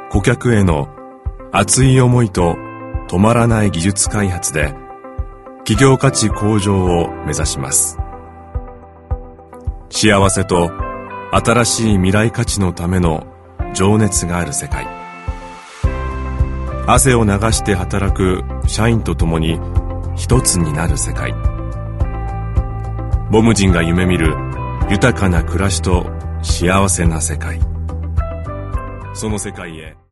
顧客への熱い思いと止まらない技術開発で企業価値向上を目指します。幸せと新しい未来価値のための情熱がある世界。汗を流して働く社員と共に一つになる世界。ボム人が夢見る豊かな暮らしと幸せな世界。その世界へ